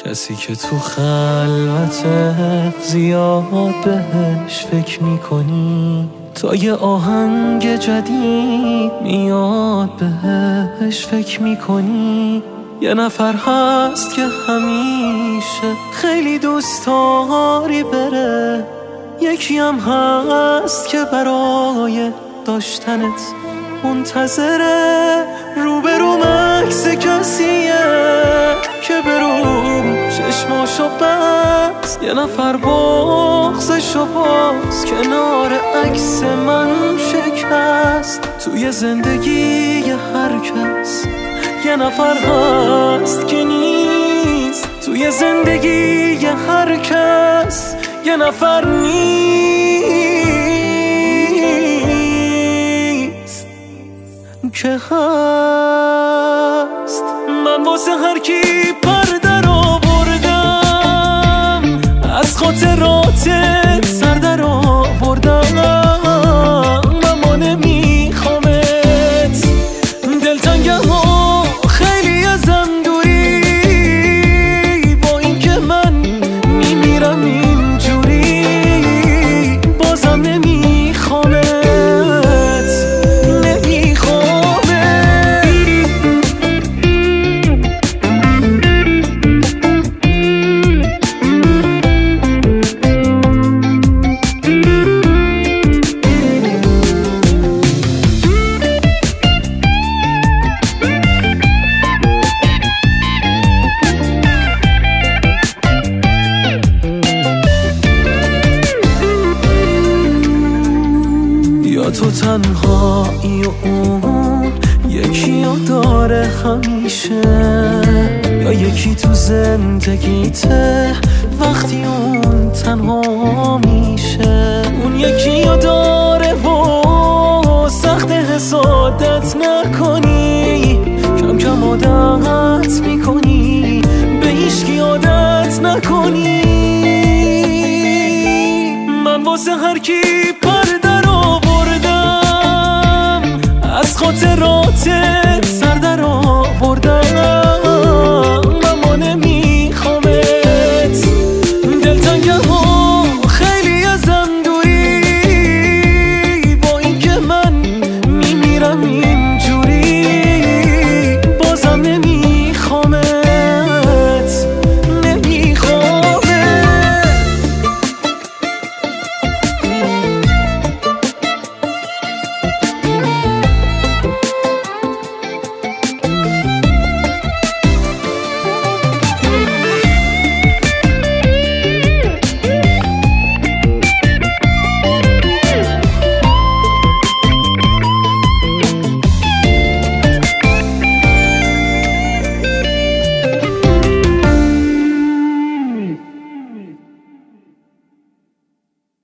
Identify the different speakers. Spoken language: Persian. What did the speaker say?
Speaker 1: کسی که تو خلوته زیاد بهش فکر میکنی، تا یه آهنگ جدید میاد بهش فکر میکنی. یه نفر هست که همیشه خیلی دوست داری بره، یکی هم هست که برای داشتنت منتظره. روبرو عکس کسیه که برو چشماشو بست، یه نفر بغضشو باز کنار عکس من شکست. توی زندگی هر کس یه نفر هست که نیست، توی زندگی هر کس یه نفر نیست که هست. من واسه هر کی پر در آوردم، از خاطراتت سر در آوردم. اما نمیخوامت، دلتنگم ها خیلی ازم دوری، با این که من میمیرم اینجوری. بازم نمیخوامت، تو تنهایی و اون یکی رو داره همیشه، یا یکی تو زندگیته وقتی اون تنها میشه. اون یکی رو داره و سخت حسادت نکنی، کم کم عادت میکنی به هیچکی عادت نکنی. من واسه هر کی